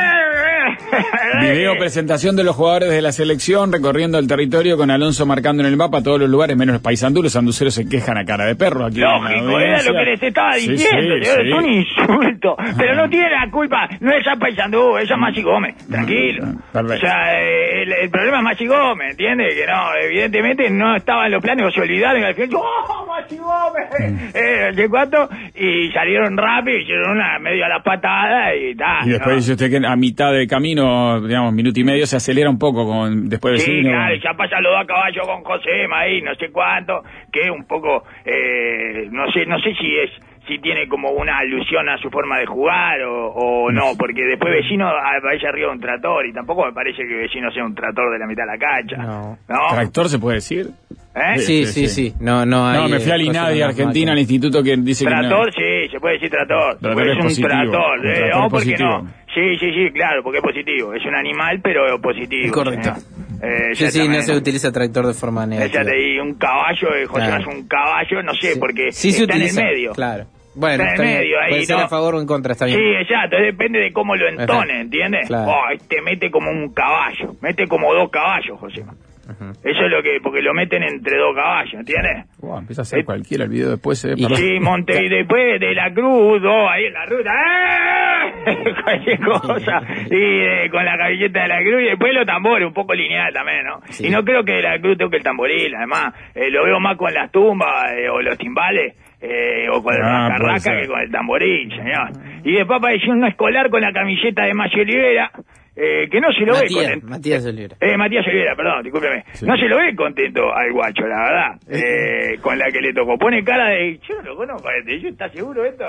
Video presentación de los jugadores de la selección recorriendo el territorio con Alonso marcando en el mapa todos los lugares menos los Paysandú. Los anduceros se quejan a cara de perro aquí. Lógico, era lo que les estaba diciendo, es un insulto, pero no tiene la culpa, no es a Paysandú, es a Maxi Gómez, tranquilo. Perfecto. O sea, el problema es Maxi Gómez, ¿entiendes? Que no, evidentemente no estaba en los planes o se olvidaron y al final, ¡oh, Maxi Gómez! No sé cuánto, y salieron rápido, hicieron una medio a la patada y tal. Y después dice usted que a mitad de camino, digamos, minuto y medio, se acelera un poco después de sí, Vecino. Claro, ya pasan los dos a caballo con Josema ahí, no sé cuánto, que un poco, no sé si tiene como una alusión a su forma de jugar o no, porque después Vecino aparece arriba de un trator y tampoco me parece que Vecino sea un trator de la mitad de la cancha. No. ¿Tractor se puede decir? Sí. No hay, no, me fui al INADI, Argentina, al instituto que dice trator, que no. Sí, se puede decir trator. Trator es un positivo. trator. Un trator ¿por qué positivo. no? Sí, claro, porque es positivo. Es un animal, pero positivo. Correcto. Sí, no se utiliza tractor de forma negativa. Y un caballo, José Claro. es un caballo, no sé, porque sí se está utiliza, en el medio. Claro. Bueno, está en el medio ahí, puede ser ¿no? a favor o en contra, está bien. Sí, exacto, depende de cómo lo entone, ¿entiendes? Claro. Mete como un caballo, mete como dos caballos, José. Eso es lo que, porque lo meten entre dos caballos, ¿entiendes? Empieza a hacer cualquiera el video después. Sí, Montevideo, después de la Cruz, ahí en la ruta, cualquier cosa, y con la cabelleta de la Cruz, y después los tambores, un poco lineal también, ¿no? Sí. Y no creo que de la Cruz toque el tamboril, además, lo veo más con las tumbas o los timbales, o con la carraca que con el tamboril, señor. Y después apareció un escolar con la camiseta de Macio Olivera, que no se lo ve contento. Matías Olivera. Matías Olivera, perdón, discúlpeme. Sí. No se lo ve contento al guacho, la verdad, con la que le tocó. Pone cara de, yo no lo conozco, ¿yo está seguro esto?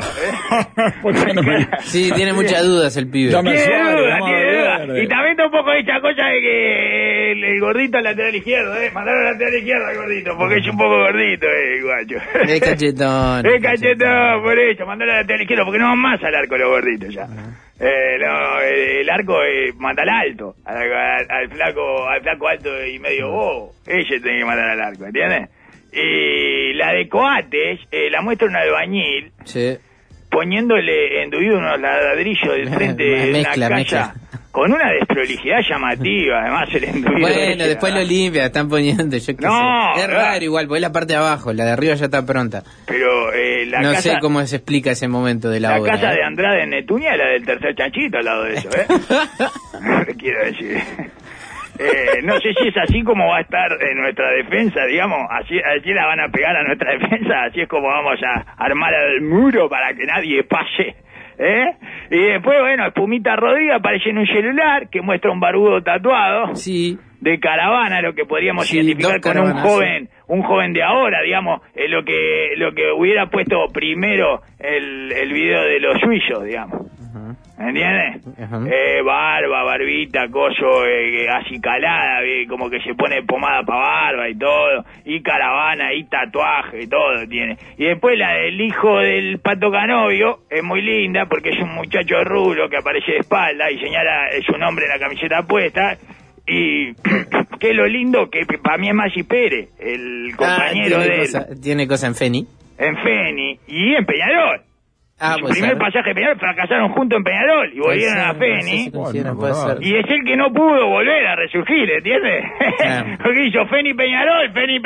Sí, tiene muchas dudas el pibe. Tiene dudas. Y también está un poco esta cosa de que el gordito al lateral izquierdo, mandaron al lateral izquierdo al gordito, porque es un poco gordito, el guacho. Es cachetón. Es cachetón, por eso, mandaron al lateral izquierdo, porque no van más al arco los gorditos ya. El arco mata al alto, al flaco alto y medio bobo. Ella tiene que matar al arco, ¿entiendes? Y la de Coates la muestra un albañil. Sí. poniéndole enduido unos ladrillos del frente de una casa con una desprolijidad llamativa, además el enduido. Bueno, después lo limpia, están poniendo, yo qué sé. Es raro igual, porque es la parte de abajo, la de arriba ya está pronta. Pero la no casa, sé cómo se explica ese momento de la obra. La casa de Andrade en Netunia es la del tercer chanchito al lado de eso, quiero decir. No sé si es así como va a estar nuestra defensa, digamos, así la van a pegar a nuestra defensa, así es como vamos a armar el muro para que nadie pase, y después, bueno, Espumita Rodríguez aparece en un celular que muestra un barbudo tatuado, sí, de Caravana, lo que podríamos identificar con un joven de ahora, digamos, lo que hubiera puesto primero el video de los suizos, digamos. ¿Entiendes? Barbita, coso, acicalada, como que se pone pomada para barba y todo, y Caravana, y tatuaje, y todo tiene. Y después la del hijo del Pato Canovio, es muy linda, porque es un muchacho rubro que aparece de espalda y señala su nombre en la camiseta puesta, y que es lo lindo, que para mí es Maggi Pérez, el compañero de él. Tiene cosa en Feni. En Feni, y en Peñarol. Su primer pasaje de Peñarol, fracasaron juntos en Peñarol y volvieron a Feni, y es el que no pudo volver a resurgir, ¿entiendes? Porque hizo Feni Peñarol,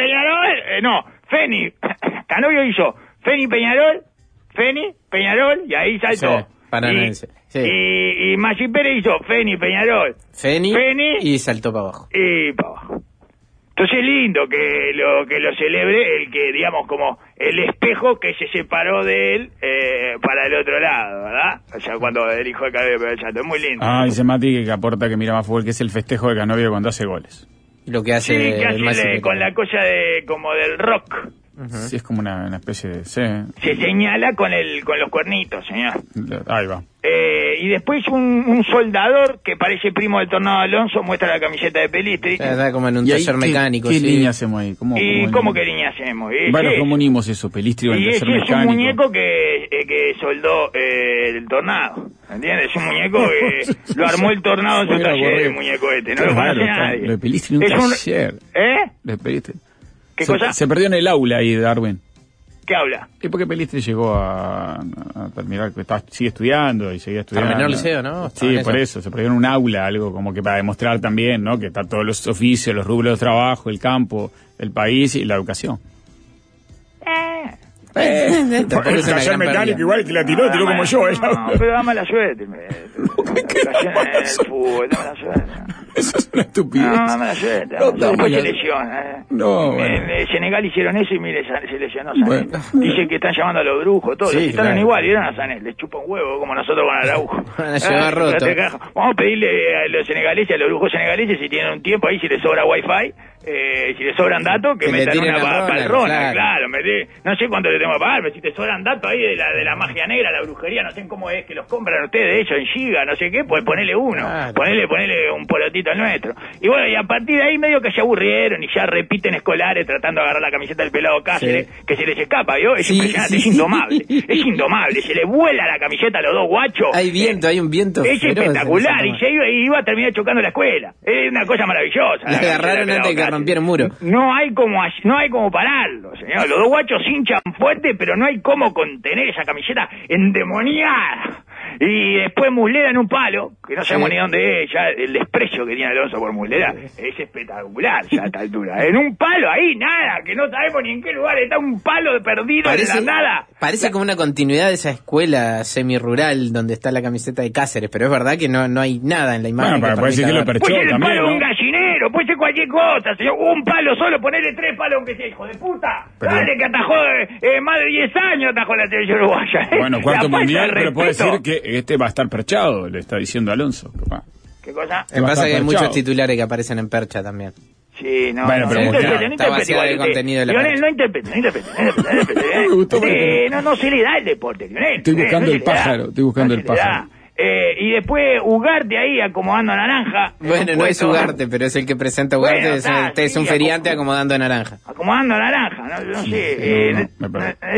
Feni Canovio hizo Feni Peñarol, y ahí saltó. Y Maggi Pérez hizo Feni Peñarol, Feni y saltó para abajo. Entonces es lindo que lo celebre el que, digamos, como el espejo que se separó de él para el otro lado, ¿verdad? O sea, cuando el hijo de Canovio pegó el salto, es muy lindo. Dice Mati que aporta que mira más fútbol, que es el festejo de Canovio cuando hace goles. Lo que hace, que hace con la cosa como del rock. Sí, es como una especie de... Sí. Se señala con los cuernitos, señor. Ahí va. Y después un soldador que parece primo del Tornado Alonso muestra la camiseta de Pelistri. Está como en un taller mecánico. ¿Qué línea hacemos ahí? ¿Cómo qué línea hacemos? ¿Cómo unimos eso? Pelistri o el taller mecánico. Y es un muñeco que soldó el Tornado. ¿Entiendes? Es un muñeco que lo armó el Tornado en su taller, el muñeco no lo conoce nadie. Lo de Pelistri en un taller. Lo de Pelistri. ¿Qué cosa? Se perdió en el aula ahí, Darwin. ¿Qué habla? Es porque Pelistri llegó a terminar, sigue estudiando y seguía estudiando. Terminó el liceo, ¿no? Sí, por eso, se perdió en un aula, algo como que para demostrar también, ¿no? Que están todos los oficios, los rubros de trabajo, el campo, el país y la educación. El taller mecánico igual que la tiró como yo. No, pero da mala suerte. Eso es una estupidez. No, da mala suerte. Después se lesiona. En Senegal hicieron eso y mire, se lesionó Sané. Dicen que están llamando a los brujos, todos. Sí, están igual, vieron a Sané, les chupa un huevo como nosotros con Araujo. Vamos a pedirle a los senegaleses, a los brujos senegaleses, si tienen un tiempo ahí, si les sobra wifi, si les sobran datos, que metan una para el Ronald, claro. No sé cuánto le tengo que pagar, pero si te sobran datos ahí de la magia negra, la brujería, no sé cómo es que los compran ustedes de ellos en Giga, no sé qué, pues ponele uno, ponele un polotito al nuestro. Y bueno, y a partir de ahí medio que se aburrieron y ya repiten escolares tratando de agarrar la camiseta del pelado Cáceres, que se les escapa, ¿vio? Es impresionante, es indomable, se le vuela la camiseta a los dos guachos. Hay un viento es espectacular, y se iba a terminar chocando la escuela. Es una cosa maravillosa. Le agarraron antes de que rompieran muro. No hay como pararlo, señor. Los dos guachos hinchan fuerte, pero no hay cómo contener esa camiseta endemoniada. Y después Muslera en un palo, que no sabemos ni dónde es, ya el desprecio que tiene Alonso por Muslera es espectacular ya a esta altura. En un palo ahí, nada, que no sabemos ni en qué lugar está un palo perdido en la nada. Parece como una continuidad de esa escuela semirural donde está la camiseta de Cáceres, pero es verdad que no hay nada en la imagen. Bueno, puede ser que lo perchó también, puede ser el palo de ¿no? un gallinero, puede ser cualquier cosa, señor. Un palo solo, ponerle 3 palos aunque sea, hijo de puta. Dale, que atajó más de 10 años atajó la televisión uruguaya. Bueno, cuarto mundial, pero puede decir que este va a estar perchado, le está diciendo Alonso. ¿Qué cosa? Me pasa que hay muchos titulares que aparecen en percha también. Sí, no. Bueno, pero está vaciado el contenido de la Lionel, no interprete. No se le da el deporte, Lionel. Estoy buscando el pájaro, y después Ugarte ahí acomodando naranja. Bueno, no es Ugarte, pero es el que presenta Ugarte. Es un feriante acomodando naranja. Acomodando naranja, no sé.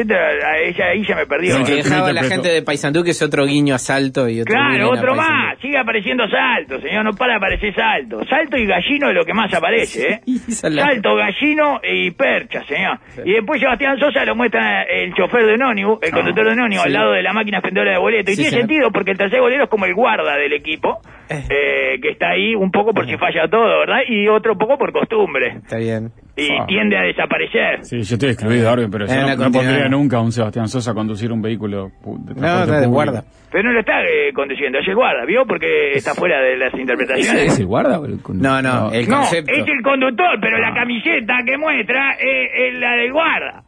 Ahí ya me perdió. El que dejaba a la gente de Paysandú, que es otro guiño a Salto y otro. Claro, otro más. Sigue sigue apareciendo Salto, señor, no para de aparecer Salto. Salto y Gallino es lo que más aparece, Salto, Gallino y Percha, señor. Sí. Y después Sebastián Sosa lo muestra el chofer de un ómnibus, el conductor de un ómnibus, al lado de la máquina expendedora de boletos. Y tiene sentido porque el tercer golero es como el guarda del equipo, que está ahí un poco por si falla todo, ¿verdad? Y otro poco por costumbre. Está bien. Y tiende a desaparecer. Sí, yo estoy excluido, Darwin, pero yo no pondría nunca a un Sebastián Sosa a conducir un vehículo de guarda. Pero no lo está conduciendo, es el guarda, ¿vio? Porque está fuera de las interpretaciones. ¿Es el guarda o el conductor? No, el concepto. Es el conductor, pero la camiseta que muestra es la del guarda.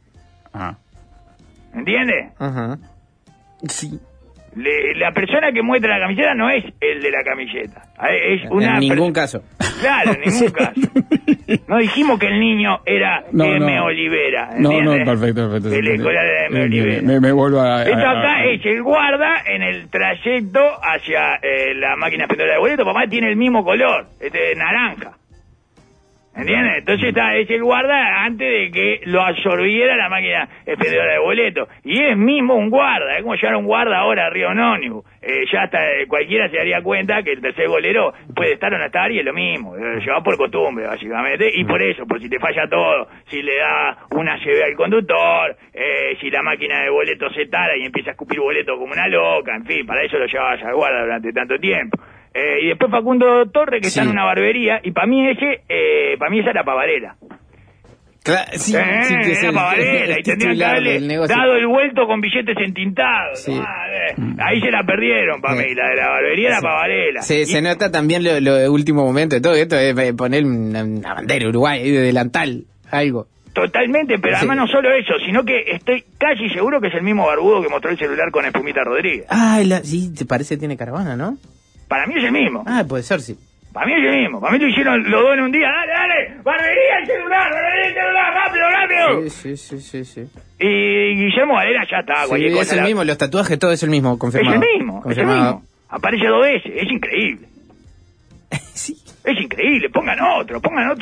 ¿Entiende? Ajá. Sí. La persona que muestra la camiseta no es el de la camiseta. Es una en ningún caso. Claro, en ningún caso. No dijimos que el niño era M. Olivera. ¿Entiendes? No, perfecto. El escolar era M. Olivera. Me vuelvo a... Esto acá es el guarda en el trayecto hacia la máquina expendedora de boletos. Papá tiene el mismo color, naranja. ¿Entiendes? Entonces es el guarda antes de que lo absorbiera la máquina expendedora de boletos. Y es mismo un guarda, es como llevar un guarda ahora arriba de un ómnibus. Ya hasta cualquiera se daría cuenta que el tercer golero puede estar o no estar y es lo mismo. Lleva por costumbre, básicamente. Y por eso, por si te falla todo, si le da una CV al conductor, si la máquina de boletos se tara y empieza a escupir boletos como una loca, en fin, para eso lo llevabas al guarda durante tanto tiempo. Y después Facundo Torre, que está en una barbería, y para mí esa es la Pavarela. Claro, sí, que es la Pavarela, y tendrían que haberle dado el vuelto con billetes entintados. Sí. Ahí se la perdieron, para mí, la de la barbería, la Pavarela. Se nota también lo de último momento de todo esto, es poner una bandera Uruguay ahí de delantal, algo. Totalmente, pero además no solo eso, sino que estoy casi seguro que es el mismo barbudo que mostró el celular con Espumita Rodríguez. Sí, te parece que tiene caravana, ¿no? Para mí es el mismo. Puede ser, sí. Para mí es el mismo. Para mí lo hicieron los dos en un día. ¡Dale! ¡Barbería el celular! ¡Rápido! Sí. Y Guillermo Valera ya está. Sí, es el mismo. Los tatuajes, todo es el mismo, confirmado. Es el mismo. Aparece 2 veces. Es increíble. Sí. Es increíble. Pongan otro.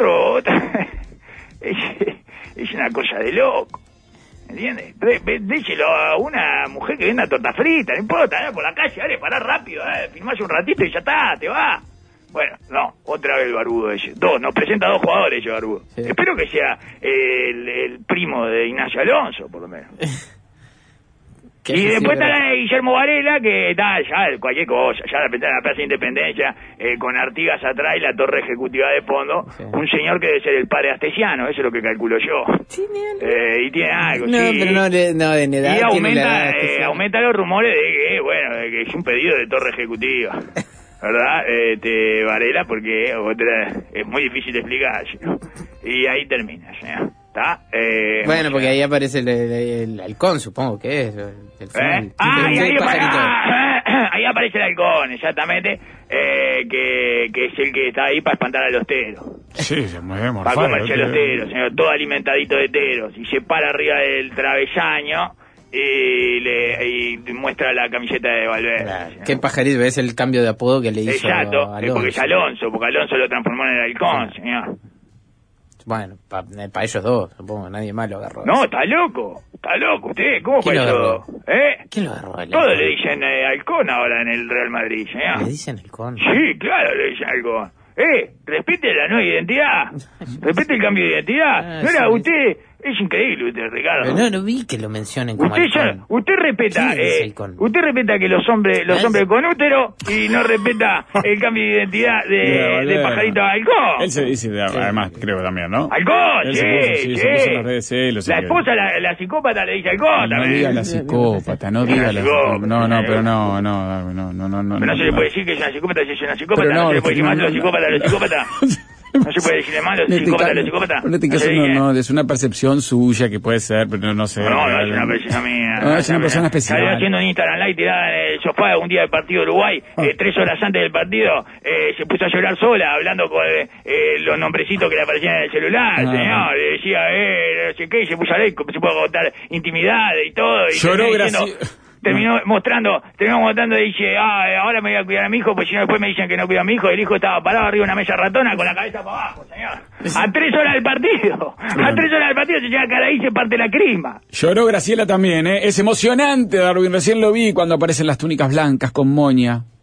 Es una cosa de loco. ¿Entiendes? Díselo a una mujer que venda torta frita, no importa, por la calle, dale, pará rápido, filmás un ratito y ya está, te va. Bueno, no, otra vez el barbudo ese. Nos presenta 2 jugadores ese barbudo. Sí. Espero que sea el primo de Ignacio Alonso, por lo menos. Y después está la de Guillermo Varela, que está ya cualquier cosa, ya la Plaza de Independencia, con Artigas atrás y la torre ejecutiva de fondo. Sí. Un señor que debe ser el padre Astesiano, eso es lo que calculo yo. Y tiene algo, pero no de edad. Y aumenta los rumores de que es un pedido de torre ejecutiva. ¿Verdad? Varela, porque es muy difícil de explicar. ¿No? Y ahí termina, ¿no? ¿Está? Bueno, porque ahí aparece el halcón, supongo que es. Ahí aparece el halcón, exactamente, que es el que está ahí para espantar a los teros. Sí, se mueve para comerse a los teros, señor, todo alimentadito de teros. Y se para arriba del travesaño y muestra la camiseta de Valverde. Claro. Qué pajarito, es el cambio de apodo que le hizo Alonso. Porque es Alonso, porque Alonso lo transformó en el halcón, señor. Bueno, para ellos dos, supongo, nadie más lo agarró. No, está loco, usted, ¿cómo fue eso? ¿Quién lo agarró? Todos le dicen halcón ahora en el Real Madrid, señor. ¿Le dicen halcón? Sí, claro, le dicen halcón. Respete la nueva identidad, respete el cambio de identidad. No era usted... Es increíble usted, Ricardo. Pero no vi que lo mencionen como halcón. Usted respeta que los hombres con útero y no respeta el cambio de identidad de pajarito a halcón. Él se dice, además, creo también, ¿no? Halcón, sí. Se puso en las redes, la esposa, la psicópata, le dice halcón también. No diga la psicópata, no diga la psicópata. No. Pero no se le puede decir que es una psicópata si es una psicópata. No se le puede decir más a los psicópatas. No se puede decirle mal a los psicópatas. Es una percepción suya que puede ser, pero no sé. No, es una percepción mía. No, es una persona especial. Estaba haciendo un Instagram Live tirada en el sofá un día del partido de Uruguay, 3 horas antes del partido, se puso a llorar sola, hablando con los nombrecitos que le aparecían en el celular, señor. Le decía, no sé qué, y se puso a leer, se puede contar intimidades y todo. Y lloró terminó mostrando, y dice, ahora me voy a cuidar a mi hijo, pues si no después me dicen que no cuido a mi hijo. El hijo estaba parado arriba de una mesa ratona con la cabeza para abajo, señor. A 3 horas del partido. A 3 horas del partido se llega a cara ahí y se parte la crisma. Lloró Graciela también, Es emocionante, Darwin. Recién lo vi cuando aparecen las túnicas blancas con moña.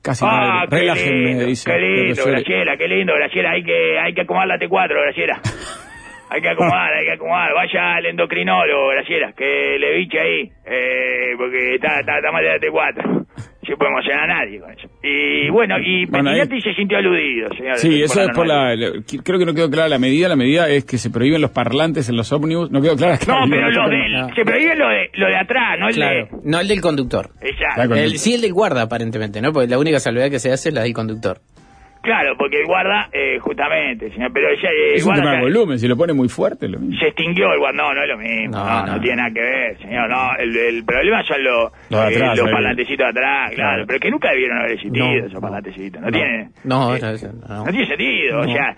casi madre. Relájenme, dice. Qué lindo, Graciela, qué lindo, Graciela. Hay que acomodar la T4, Graciela. Hay que acomodar. Vaya al endocrinólogo, Graciela, que le biche ahí, porque está mal de la T4. No puede emocionar a nadie con eso. Y bueno, Petinati se sintió aludido, señor. Sí, eso es por creo que no quedó clara la medida. La medida es que se prohíben los parlantes en los ómnibus. No quedó clara. No, pero se prohíbe lo de atrás, no el de... No el del conductor. Exacto. Sí, el del guarda, aparentemente, ¿no? Porque la única salvedad que se hace es la del conductor. Claro, porque el guarda, justamente, señor, pero ya... es un tema de volumen, si lo pone muy fuerte, lo mismo. Se extinguió el guarda, no es lo mismo, no tiene nada que ver, señor, no, el problema son los parlantecitos de atrás, claro, pero que nunca debieron haber existido esos parlantecitos, no tiene sentido, o sea,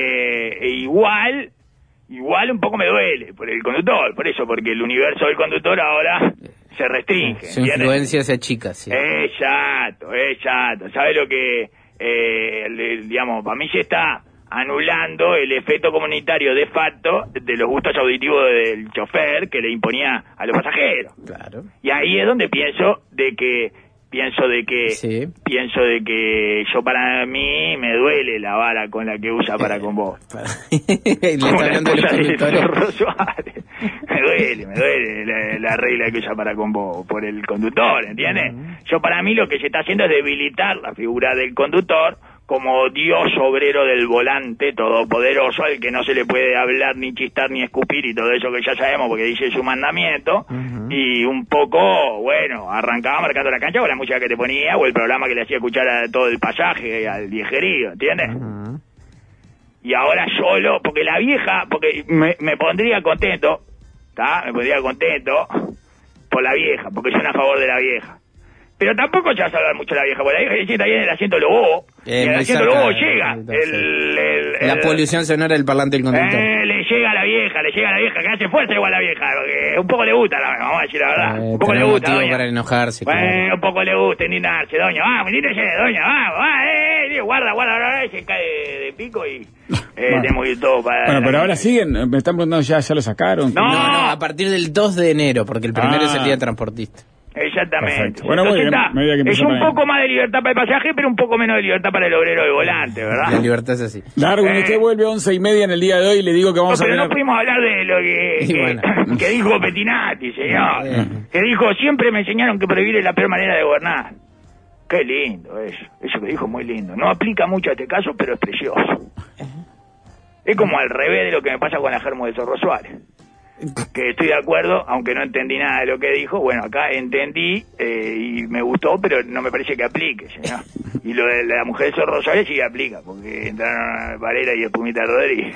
igual un poco me duele por el conductor, por eso, porque el universo del conductor ahora se restringe. Su influencia se achica, sí. Exacto, ¿sabe lo que... digamos, para mí se está anulando el efecto comunitario de facto de los gustos auditivos del chofer que le imponía a los pasajeros. Claro. Y ahí es donde pienso de que yo, para mí me duele la vara con la que usa para con vos. Como la esposa de Zorro Suárez. Me duele la regla que usa para con vos por el conductor, ¿entiendes? Yo, para mí, lo que se está haciendo es debilitar la figura del conductor como dios obrero del volante todopoderoso, al que no se le puede hablar, ni chistar, ni escupir, y todo eso que ya sabemos porque dice su mandamiento. Y un poco, bueno, arrancaba marcando la cancha con la música que te ponía, o el programa que le hacía escuchar a todo el pasaje, al viejerío, ¿entiendes? Y ahora solo, porque la vieja, porque me pondría contento, ¿está? Me pondría contento por la vieja, porque son a favor de la vieja. Pero tampoco se va a salvar mucho la vieja, porque la vieja le sienta ahí en el asiento lobo, y en el asiento lobo llega la polución sonora del parlante del conductor. Le llega a la vieja, que hace fuerza igual a la vieja, porque un poco le gusta, vamos a decir la verdad, un poco le gusta, doña. Para enojarse. Bueno, un poco le gusta indignarse, doña, vamos, indígnese, doña, vamos, guarda, se cae de pico y tenemos que ir todo para... Bueno, pero ahora siguen, me están preguntando, ¿ya lo sacaron? No, a partir del 2 de enero, porque el primero es el día transportista. Exactamente. Bueno, es un poco más de libertad para el pasaje, pero un poco menos de libertad para el obrero del volante, ¿verdad? La libertad es así. Darwin, usted vuelve 11:30 en el día de hoy y le digo que vamos a ver... No pudimos hablar de lo que dijo Petinati, señor. Que dijo, siempre me enseñaron que prohibir es la peor manera de gobernar. Qué lindo eso que dijo, muy lindo. No aplica mucho a este caso, pero es precioso. Es como al revés de lo que me pasa con la Germo de Zorro Suárez. Que estoy de acuerdo, aunque no entendí nada de lo que dijo. Bueno, acá entendí y me gustó, pero no me parece que aplique, señor. Y lo de la mujer de Zorro Suárez sí aplica, porque entraron Varela y Espumita Rodríguez.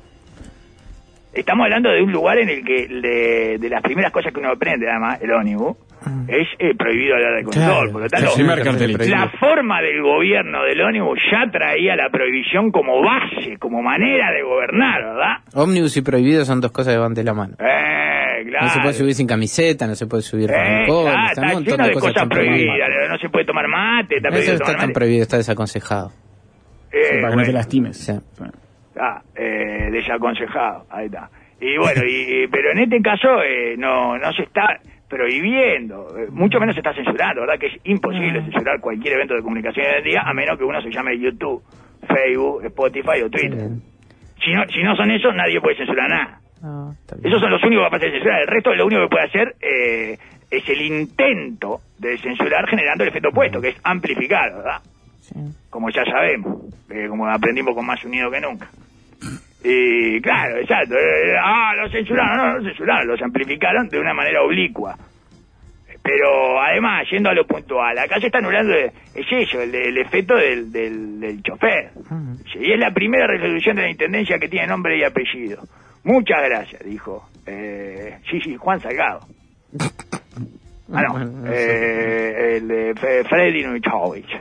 Estamos hablando de un lugar en el que de las primeras cosas que uno aprende, además, el ómnibus, es prohibido hablar de conductor. Claro, por lo tanto, la forma del gobierno del ómnibus ya traía la prohibición como base, como manera de gobernar, ¿verdad? Ómnibus y prohibido son dos cosas que van de la mano. Claro. No se puede subir sin camiseta, no se puede subir con alcohol, está lleno de cosas prohibidas. No se puede tomar mate, está prohibido eso está tan prohibido, está desaconsejado. Para que no te lastimes. Sí. Desaconsejado, ahí está. Y bueno, pero en este caso no se está prohibiendo, mucho menos se está censurando, ¿verdad? Que es imposible censurar cualquier evento de comunicación hoy en día, a menos que uno se llame YouTube, Facebook, Spotify o Twitter. Si no son esos, nadie puede censurar nada. Esos son los únicos capaces de censurar. El resto, lo único que puede hacer es el intento de censurar generando el efecto opuesto, que es amplificar, ¿verdad? Sí. Como ya sabemos, como aprendimos con Más Unido que Nunca. Y claro, exacto, los censuraron, los amplificaron de una manera oblicua. Pero además, yendo a lo puntual, acá se está anulando el efecto del chofer. Y es la primera resolución de la Intendencia que tiene nombre y apellido. Muchas gracias, dijo Juan Salgado. El de Freddy Nuchovich.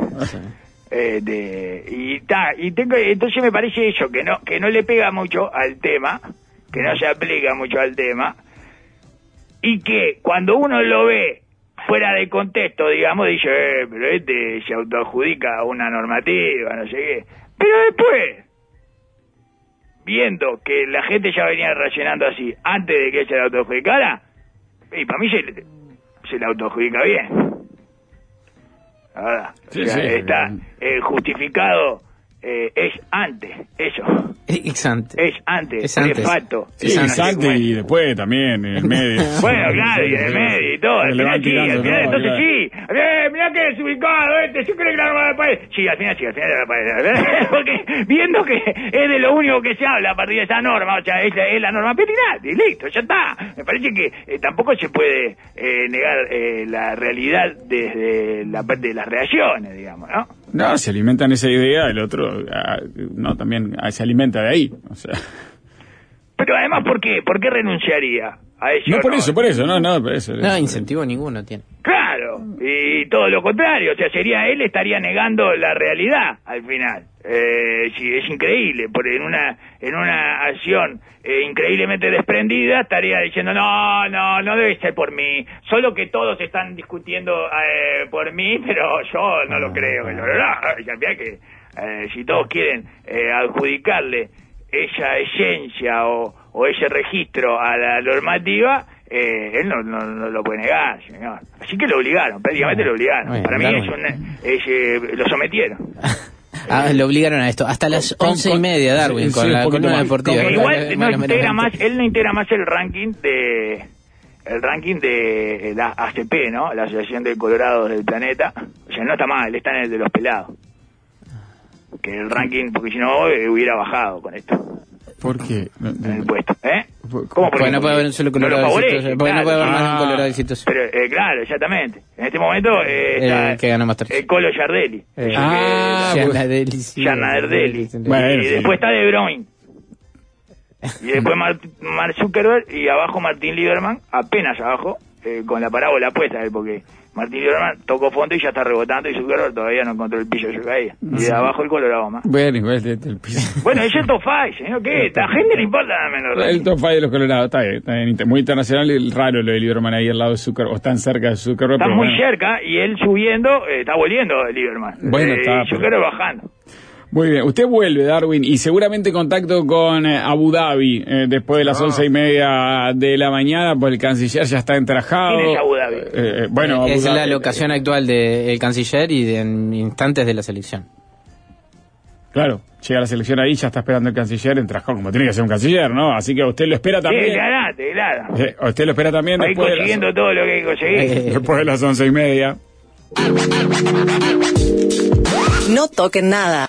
Entonces me parece eso, que no le pega mucho al tema, que no se aplica mucho al tema, y que cuando uno lo ve fuera de contexto, digamos, dice, pero se autoadjudica una normativa, no sé qué. Pero después, viendo que la gente ya venía reaccionando así, antes de que se la autoadjudicara, y para mí se la autoadjudica bien. la verdad. Sí, o sea, sí. está justificado, es antes, eso. Es antes. Es antes, Es antes. de facto. Sí, es antes y después también, en el medio. Bueno, claro, y en el medio y todo. Al Le van final sí, tirando, al final ¿no? entonces Claro. sí. Mirá que desubicado yo creo que la norma del país. Sí, al final la país. Porque viendo que es de lo único que se habla a partir de esa norma, o sea, es la norma penal, y listo, ya está. Me parece que tampoco se puede negar la realidad desde la parte de las reacciones, digamos, ¿no? No, se alimentan esa idea, el otro, no, también se alimenta de ahí, o sea. Pero además, ¿por qué? ¿Por qué renunciaría a eso? No, por eso, por eso. No, incentivo ninguno tiene. Claro, y todo lo contrario, o sea, él estaría negando la realidad al final. Sí, es increíble, porque en una acción increíblemente desprendida estaría diciendo no debe ser por mí, solo que todos están discutiendo por mí, pero yo no lo creo. Que si todos quieren adjudicarle esa esencia o ese registro a la normativa, él no lo puede negar, señor. Así que lo obligaron, prácticamente lo obligaron. Bueno, Para mí lo sometieron. Lo obligaron a esto. Hasta las 11:30, Darwin, sí, con la un poquito columna más. deportiva. Porque igual él no integra más el ranking de la ACP, ¿no? La Asociación de Colorados del Planeta. O sea, no está mal, está en el de los pelados. Que el ranking, porque si no hubiera bajado con esto. ¿Por qué? En el puesto, ¿eh? ¿Cómo? Porque no puede haber un solo colorado no lo favorece, exitoso. Porque no puede haber más de un colorado exitoso. Pero, claro, exactamente. En este momento está El que ganó Masterchef. el Colo Yardelli. Yardelli. Bueno, Y sí. después está De Bruyne. Y después Mark Zuckerberg y abajo Martín Lieberman, apenas abajo, con la parábola puesta, porque Martín Lieberman tocó fondo y ya está rebotando y Zuckerberg todavía no encontró el piso que caía. Y de abajo el Colorado más. Bueno, igual el piso. Bueno, es el top 5, señor, ¿qué? A la gente le importa menos. El top 5 de los Colorados, está bien, muy internacional y raro lo de Lieberman ahí al lado de Zuckerberg, o están cerca de Zuckerberg. Está pero muy bueno. cerca y él subiendo, está volviendo Lieberman. Bueno, está, y Zuckerberg bajando. Muy bien, usted vuelve, Darwin, y seguramente contacto con Abu Dhabi después de las 11:30 de la mañana, pues el canciller ya está entrajado. ¿Quién es Abu Dhabi? Bueno, Abu Es Dhabi, la locación actual del canciller y en instantes de la selección. Claro, llega la selección ahí, ya está esperando el canciller entrajado, como tiene que ser un canciller, ¿no? Así que usted lo espera también. Claro. Usted lo espera también Va a ir después consiguiendo todo lo que hay que conseguir. después de las 11:30. No toquen nada.